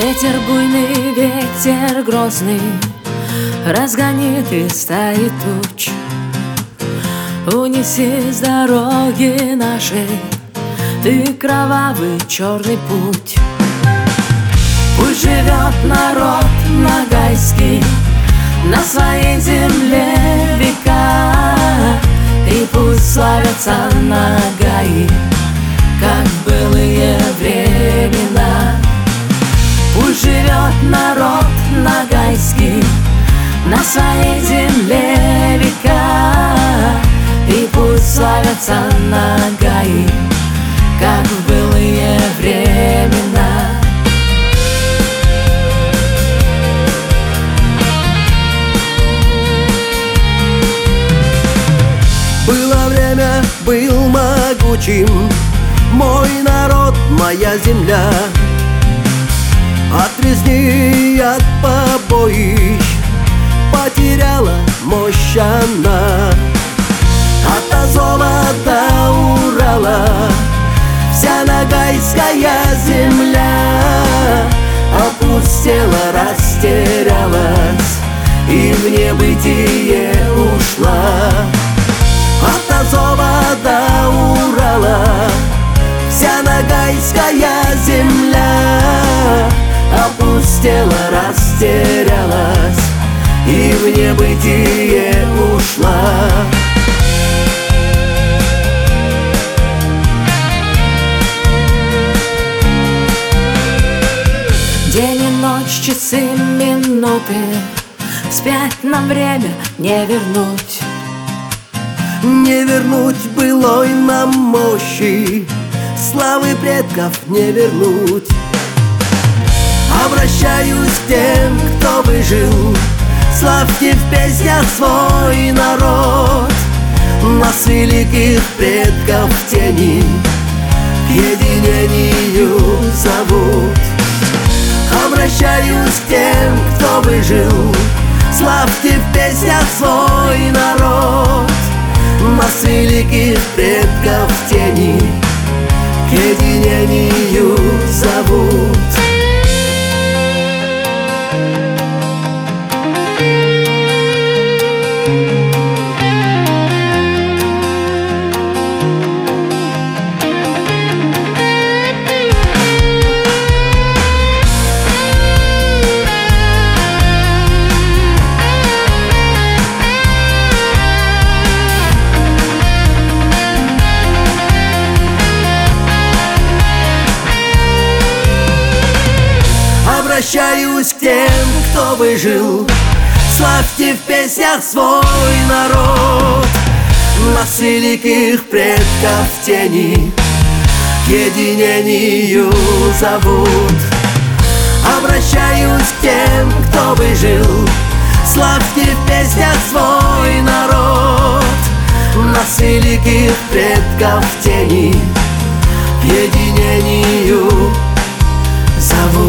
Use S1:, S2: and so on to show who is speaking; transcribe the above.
S1: Ветер буйный, ветер грозный разгонит и стаи туч. Унеси с дороги нашей ты кровавый черный путь. Пусть живет народ ногайский на своей земле века, и пусть славятся Нагаи, как в былые времена. Пусть живет народ ногайский на своей земле века, и пусть славятся Нагаи, как в былые времена.
S2: Было время, был могучим мой народ, моя земля. От резни и от побоищ потеряла мощь она. От Азова до Урала вся Ногайская земля опустела, растерялась и в небытие ушла. От Азова до Урала вся Ногайская земля опустела, растерялась и в небытие ушла.
S1: День и ночь, часы, минуты, вспять нам время не вернуть.
S2: Не вернуть былой нам мощи, славы предков не вернуть. Обращаюсь к тем, кто выжил, славьте в песнях свой народ. Нас, великих предков в тени, к единению зовут. Обращаюсь к тем, кто выжил, славьте в песнях свой народ. Нас, великих предков в тени, к единению зовут. Обращаюсь к тем, кто выжил, славьте в песнях свой народ. Нас, великих предков в тени, к единению зовут. Обращаюсь к тем, кто выжил, славьте в песнях свой народ. Нас, великих предков в тени, к единению зовут.